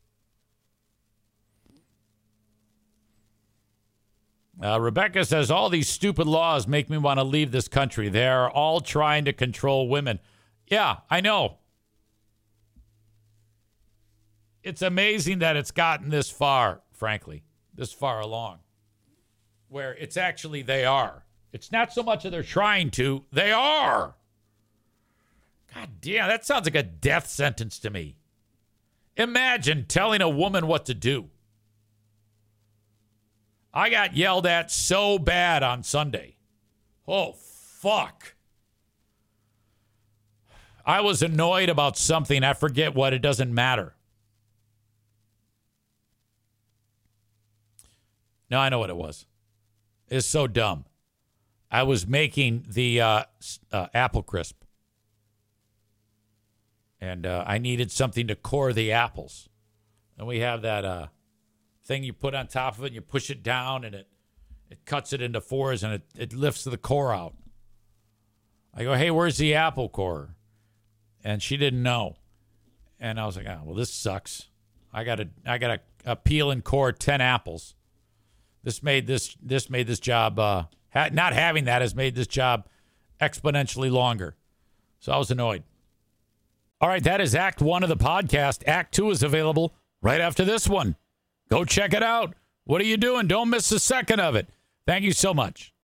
D: Uh, Rebecca says, all these stupid laws make me want to leave this country. They are all trying to control women. Yeah, I know. It's amazing that it's gotten this far, frankly, this far along, where it's actually they are. It's not so much that they're trying to, they are. God damn, that sounds like a death sentence to me. Imagine telling a woman what to do. I got yelled at so bad on Sunday. Oh, fuck. I was annoyed about something. I forget what. It doesn't matter. No, I know what it was. It's so dumb. I was making the uh, uh, apple crisp. And uh, I needed something to core the apples. And we have that uh, thing you put on top of it and you push it down and it, it cuts it into fours and it, it lifts the core out. I go, hey, where's the apple core? And she didn't know. And I was like, oh, well, this sucks. I got to I got to peel and core ten apples. This made this this made this job, uh, ha- not having that has made this job exponentially longer. So I was annoyed. All right, that is Act One of the podcast. Act Two is available right after this one. Go check it out. What are you doing? Don't miss a second of it. Thank you so much.